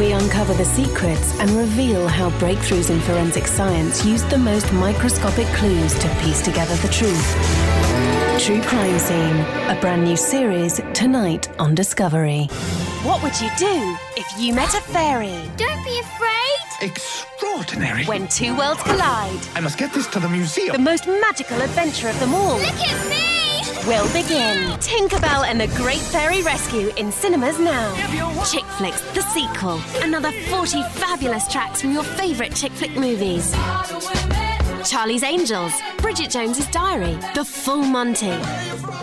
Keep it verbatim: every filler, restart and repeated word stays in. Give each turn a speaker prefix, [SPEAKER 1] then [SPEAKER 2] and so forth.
[SPEAKER 1] We uncover the secrets and reveal how breakthroughs in forensic science used the most microscopic clues to piece together the truth. True Crime Scene, a brand new series tonight on Discovery.
[SPEAKER 2] What would you do if you met a fairy?
[SPEAKER 3] Don't be afraid.
[SPEAKER 4] Extraordinary.
[SPEAKER 2] When two worlds collide.
[SPEAKER 4] I must get this to the museum.
[SPEAKER 2] The most magical adventure of them all.
[SPEAKER 3] Look at me!
[SPEAKER 2] Will begin. Tinkerbell and the Great Fairy Rescue in cinemas now. Chick Flicks, the sequel. Another forty fabulous tracks from your favourite chick flick movies. Charlie's Angels, Bridget Jones's Diary, The Full Monty.